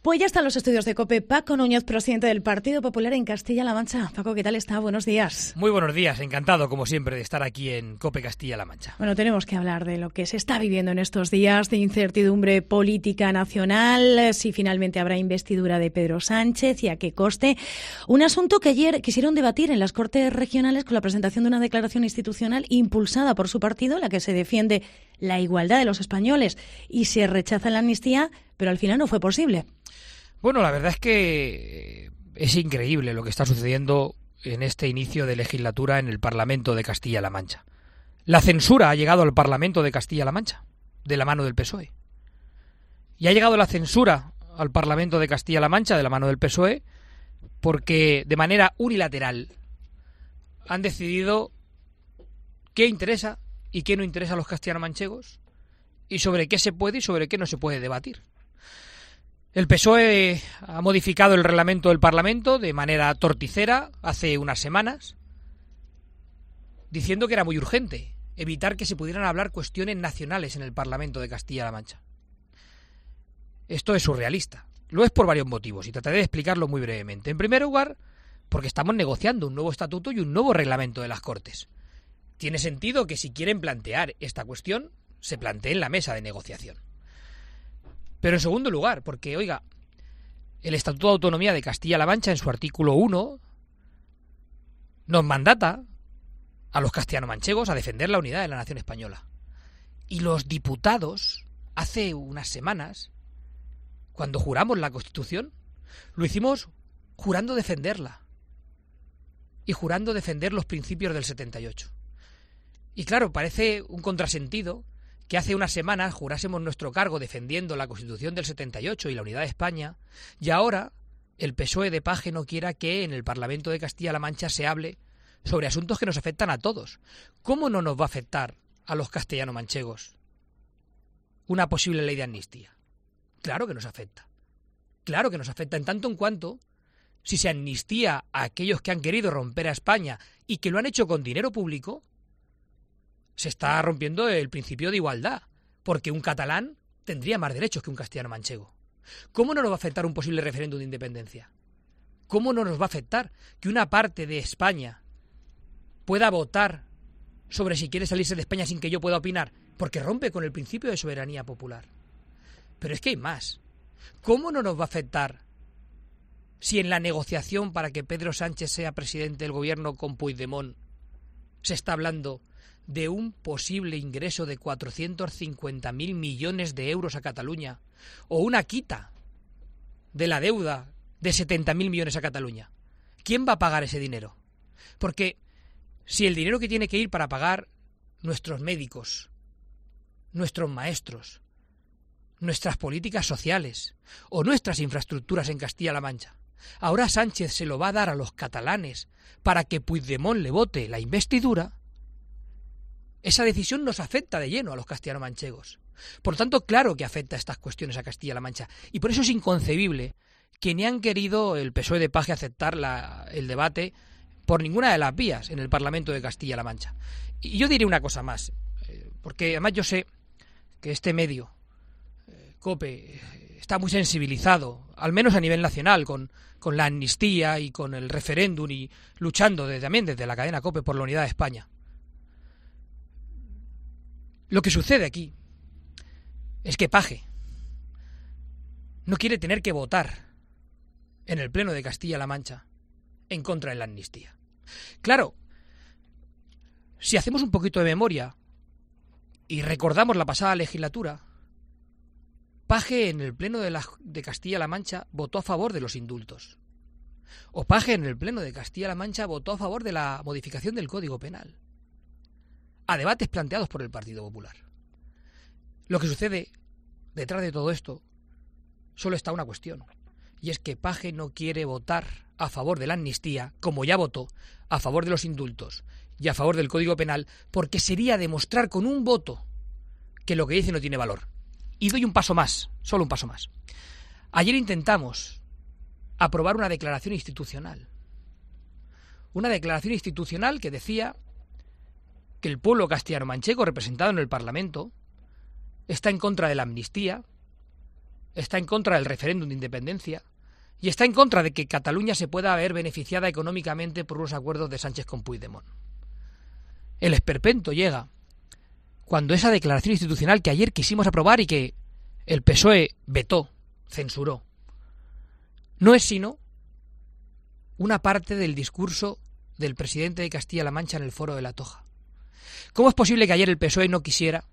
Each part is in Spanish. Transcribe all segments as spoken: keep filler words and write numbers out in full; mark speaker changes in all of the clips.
Speaker 1: Pues ya están los estudios de COPE. Paco Núñez, presidente del Partido Popular en Castilla-La Mancha. Paco, ¿qué tal está? Buenos días.
Speaker 2: Muy buenos días, encantado como siempre de estar aquí en COPE Castilla-La Mancha.
Speaker 1: Bueno, tenemos que hablar de lo que se está viviendo en estos días de incertidumbre política nacional, si finalmente habrá investidura de Pedro Sánchez y a qué coste. Un asunto que ayer quisieron debatir en las Cortes Regionales con la presentación de una declaración institucional impulsada por su partido, en la que se defiende la igualdad de los españoles y se rechaza la amnistía, pero al final no fue posible.
Speaker 2: Bueno, la verdad es que es increíble lo que está sucediendo en este inicio de legislatura en el Parlamento de Castilla-La Mancha. La censura ha llegado al Parlamento de Castilla-La Mancha, de la mano del P S O E. Y ha llegado la censura al Parlamento de Castilla-La Mancha, de la mano del P S O E, porque de manera unilateral han decidido qué interesa y qué no interesa a los castellano-manchegos y sobre qué se puede y sobre qué no se puede debatir. El P S O E ha modificado el reglamento del Parlamento de manera torticera hace unas semanas, diciendo que era muy urgente evitar que se pudieran hablar cuestiones nacionales en el Parlamento de Castilla-La Mancha. Esto es surrealista. Lo es por varios motivos y trataré de explicarlo muy brevemente. En primer lugar, porque estamos negociando un nuevo estatuto y un nuevo reglamento de las Cortes. Tiene sentido que si quieren plantear esta cuestión, se plantee en la mesa de negociación. Pero en segundo lugar, porque, oiga, el Estatuto de Autonomía de Castilla-La Mancha, en su artículo uno, nos mandata a los castellano-manchegos a defender la unidad de la nación española. Y los diputados, hace unas semanas, cuando juramos la Constitución, lo hicimos jurando defenderla y jurando defender los principios del setenta y ocho. Y claro, parece un contrasentido que hace unas semanas jurásemos nuestro cargo defendiendo la Constitución del setenta y ocho y la unidad de España, y ahora el P S O E de Paje no quiera que en el Parlamento de Castilla-La Mancha se hable sobre asuntos que nos afectan a todos. ¿Cómo no nos va a afectar a los castellano-manchegos una posible ley de amnistía? Claro que nos afecta. Claro que nos afecta en tanto en cuanto, si se amnistía a aquellos que han querido romper a España y que lo han hecho con dinero público, se está rompiendo el principio de igualdad, porque un catalán tendría más derechos que un castellano-manchego. ¿Cómo no nos va a afectar un posible referéndum de independencia? ¿Cómo no nos va a afectar que una parte de España pueda votar sobre si quiere salirse de España sin que yo pueda opinar? Porque rompe con el principio de soberanía popular. Pero es que hay más. ¿Cómo no nos va a afectar si en la negociación para que Pedro Sánchez sea presidente del gobierno con Puigdemont se está hablando de un posible ingreso de cuatrocientos cincuenta mil millones de euros a Cataluña o una quita de la deuda de setenta mil millones a Cataluña? ¿Quién va a pagar ese dinero? Porque si el dinero que tiene que ir para pagar nuestros médicos, nuestros maestros, nuestras políticas sociales o nuestras infraestructuras en Castilla-La Mancha, ahora Sánchez se lo va a dar a los catalanes para que Puigdemont le vote la investidura, esa decisión nos afecta de lleno a los castellano-manchegos. Por lo tanto, claro que afecta a estas cuestiones a Castilla-La Mancha. Y por eso es inconcebible que ni han querido el P S O E de Paje aceptar la, el debate por ninguna de las vías en el Parlamento de Castilla-La Mancha. Y yo diré una cosa más, porque además yo sé que este medio, COPE, está muy sensibilizado, al menos a nivel nacional, con, con la amnistía y con el referéndum y luchando de, también desde la cadena COPE por la unidad de España. Lo que sucede aquí es que Paje no quiere tener que votar en el Pleno de Castilla-La Mancha en contra de la amnistía. Claro, si hacemos un poquito de memoria y recordamos la pasada legislatura, Paje en el Pleno de, la, de Castilla-La Mancha votó a favor de los indultos. O Paje en el Pleno de Castilla-La Mancha votó a favor de la modificación del Código Penal, a debates planteados por el Partido Popular. Lo que sucede detrás de todo esto solo está una cuestión, y es que Paje no quiere votar a favor de la amnistía, como ya votó, a favor de los indultos y a favor del Código Penal, porque sería demostrar con un voto que lo que dice no tiene valor. Y doy un paso más, solo un paso más. Ayer intentamos aprobar una declaración institucional. Una declaración institucional que decía que el pueblo castellano-manchego representado en el Parlamento está en contra de la amnistía está en contra del referéndum de independencia y está en contra de que Cataluña se pueda ver beneficiada económicamente por unos acuerdos de Sánchez con Puigdemont. El esperpento llega cuando esa declaración institucional que ayer quisimos aprobar y que el P S O E vetó, censuró, no es sino una parte del discurso del presidente de Castilla-La Mancha en el Foro de la Toja. ¿Cómo es posible que ayer el P S O E no quisiera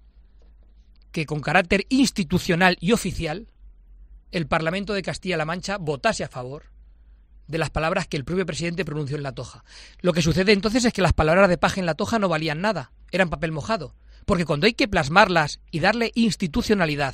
Speaker 2: que con carácter institucional y oficial el Parlamento de Castilla-La Mancha votase a favor de las palabras que el propio presidente pronunció en la Toja? Lo que sucede entonces es que las palabras de Paje en la Toja no valían nada, eran papel mojado, porque cuando hay que plasmarlas y darle institucionalidad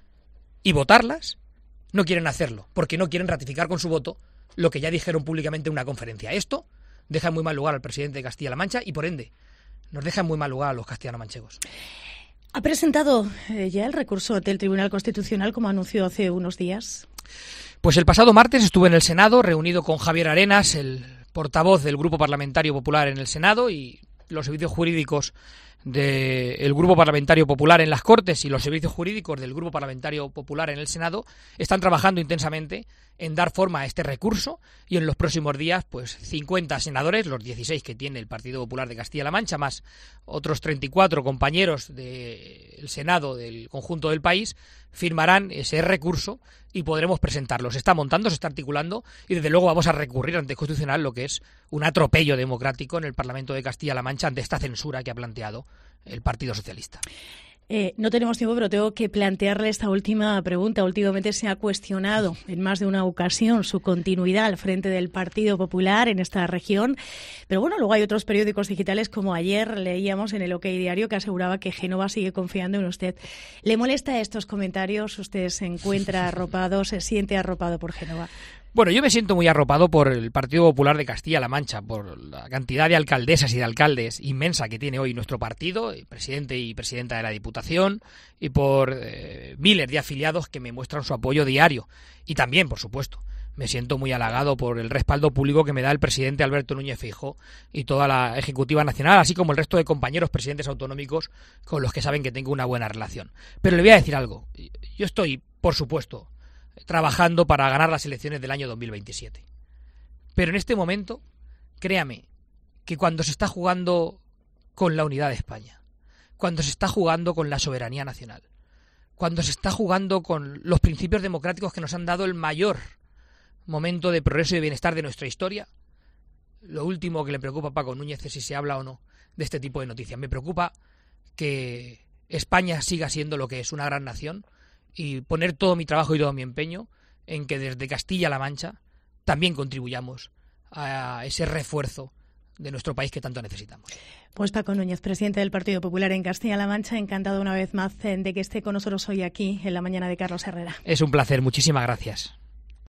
Speaker 2: y votarlas, no quieren hacerlo, porque no quieren ratificar con su voto lo que ya dijeron públicamente en una conferencia. Esto deja en muy mal lugar al presidente de Castilla-La Mancha y, por ende, nos deja en muy mal lugar a los castellano-manchegos.
Speaker 1: ¿Ha presentado eh, ya el recurso ante el Tribunal Constitucional, como anunció hace unos días?
Speaker 2: Pues el pasado martes estuve en el Senado, reunido con Javier Arenas, el portavoz del Grupo Parlamentario Popular en el Senado, y los servicios jurídicos del Grupo Parlamentario Popular en las Cortes y los servicios jurídicos del Grupo Parlamentario Popular en el Senado están trabajando intensamente en dar forma a este recurso, y en los próximos días pues cincuenta senadores, los dieciséis que tiene el Partido Popular de Castilla-La Mancha, más otros treinta y cuatro compañeros del Senado del conjunto del país, firmarán ese recurso y podremos presentarlo. Se está montando, se está articulando y desde luego vamos a recurrir ante el Constitucional, lo que es un atropello democrático en el Parlamento de Castilla-La Mancha ante esta censura que ha planteado el Partido Socialista.
Speaker 1: Eh, no tenemos tiempo, pero tengo que plantearle esta última pregunta. Últimamente se ha cuestionado en más de una ocasión su continuidad al frente del Partido Popular en esta región. Pero bueno, luego hay otros periódicos digitales, como ayer leíamos en el OK Diario, que aseguraba que Génova sigue confiando en usted. ¿Le molesta estos comentarios? ¿Usted se encuentra arropado, se siente arropado por Génova?
Speaker 2: Bueno, yo me siento muy arropado por el Partido Popular de Castilla-La Mancha, por la cantidad de alcaldesas y de alcaldes inmensa que tiene hoy nuestro partido, presidente y presidenta de la Diputación, y por eh, miles de afiliados que me muestran su apoyo diario. Y también, por supuesto, me siento muy halagado por el respaldo público que me da el presidente Alberto Núñez Feijóo y toda la Ejecutiva Nacional, así como el resto de compañeros presidentes autonómicos con los que saben que tengo una buena relación. Pero le voy a decir algo. Yo estoy, por supuesto, trabajando para ganar las elecciones del año dos mil veintisiete. Pero en este momento, créame, que cuando se está jugando con la unidad de España, cuando se está jugando con la soberanía nacional, cuando se está jugando con los principios democráticos que nos han dado el mayor momento de progreso y de bienestar de nuestra historia, lo último que le preocupa a Paco Núñez es si se habla o no de este tipo de noticias. Me preocupa que España siga siendo lo que es, una gran nación, y poner todo mi trabajo y todo mi empeño en que desde Castilla-La Mancha también contribuyamos a ese refuerzo de nuestro país que tanto necesitamos.
Speaker 1: Pues Paco Núñez, presidente del Partido Popular en Castilla-La Mancha, encantado una vez más de que esté con nosotros hoy aquí en la mañana de Carlos Herrera.
Speaker 2: Es un placer, muchísimas gracias.